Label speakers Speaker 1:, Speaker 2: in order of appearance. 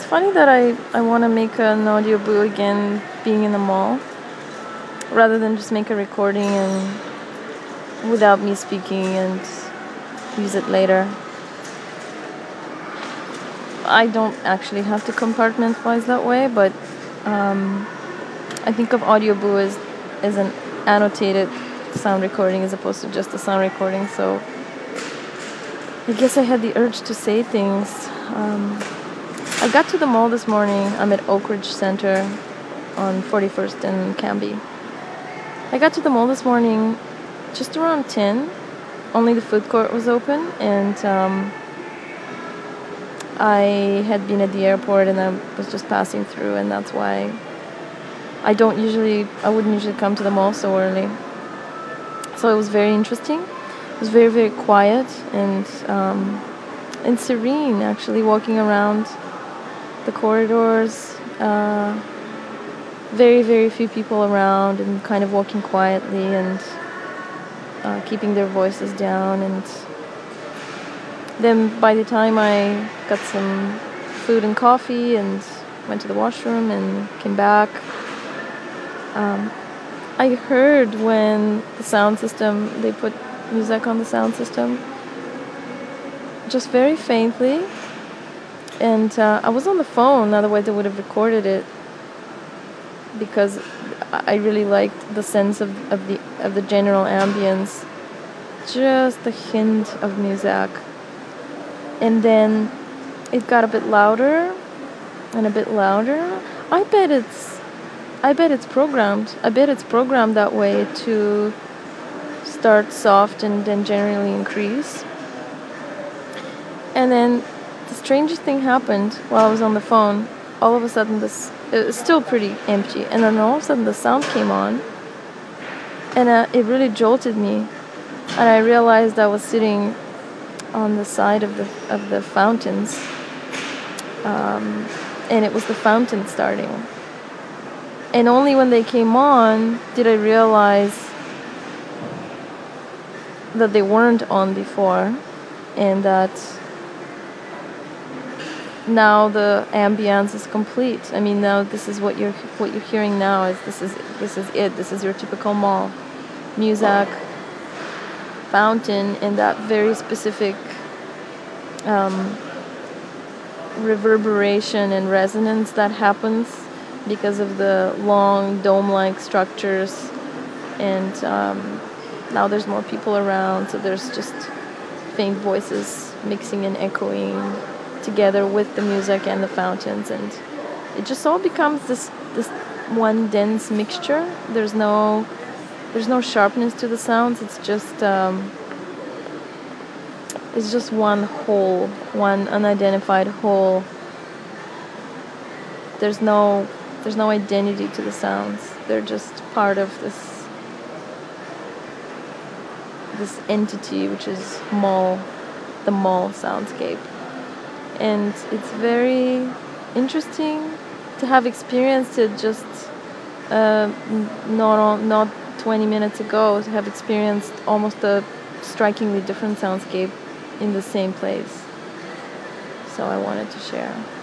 Speaker 1: funny that I want to make an audio boo again being in the mall rather than just make a recording and without me speaking and use it later. I don't actually have to compartmentalize that way, but I think of audio boo as an annotated sound recording as opposed to just a sound recording, so I guess I had the urge to say things. I got to the mall this morning. I'm at Oak Ridge Center on 41st and Canby. I got to the mall this morning just around 10. Only the food court was open, and I had been at the airport and I was just passing through, and that's why I wouldn't usually come to the mall so early. So it was very interesting. It was very, very quiet and serene, actually, walking around the corridors. Very, very few people around and kind of walking quietly and keeping their voices down. And then by the time I got some food and coffee and went to the washroom and came back, I heard when the sound system, they put music on the sound system, just very faintly. And I was on the phone, otherwise I would have recorded it, because I really liked the sense of the general ambience, just a hint of music. And then it got a bit louder and a bit louder. I bet it's programmed. I bet it's programmed that way to start soft and then generally increase. And then the strangest thing happened while I was on the phone. All of a sudden, it was still pretty empty, and then all of a sudden the sound came on, and it really jolted me. And I realized I was sitting on the side of the fountains, and it was the fountain starting. And only when they came on did I realize that they weren't on before, and that now the ambience is complete. I mean, now this is what you're hearing now. This is your typical mall music, fountain, and that very specific reverberation and resonance that happens because of the long dome-like structures. And now there's more people around, so there's just faint voices mixing and echoing together with the music and the fountains, and it just all becomes this one dense mixture. There's no sharpness to the sounds. It's just one whole, one unidentified whole. There's no identity to the sounds. They're just part of this entity, which is the mall soundscape. And it's very interesting to have experienced it just not 20 minutes ago, to have experienced almost a strikingly different soundscape in the same place. So I wanted to share.